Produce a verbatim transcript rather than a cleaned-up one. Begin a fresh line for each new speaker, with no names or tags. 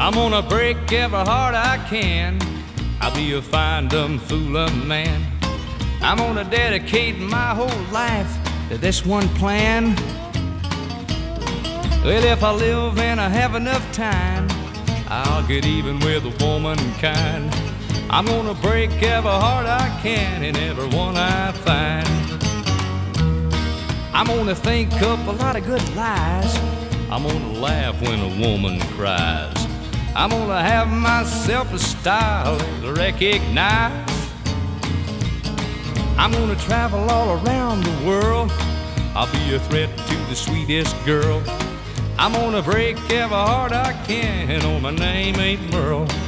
I'm gonna break every heart I can. I'll be a fine, dumb, foolin' man. I'm gonna dedicate my whole life to this one plan. Well, if I live and I have enough time, I'll get even with womankind. I'm gonna break every heart I can and every one I find. I'm gonna think up a lot of good lies. I'm gonna laugh when a woman cries. I'm gonna have myself a style that's recognized. I'm gonna travel all around the world. I'll be a threat to the sweetest girl. I'm gonna break every heart I can. Oh, my name ain't Merle.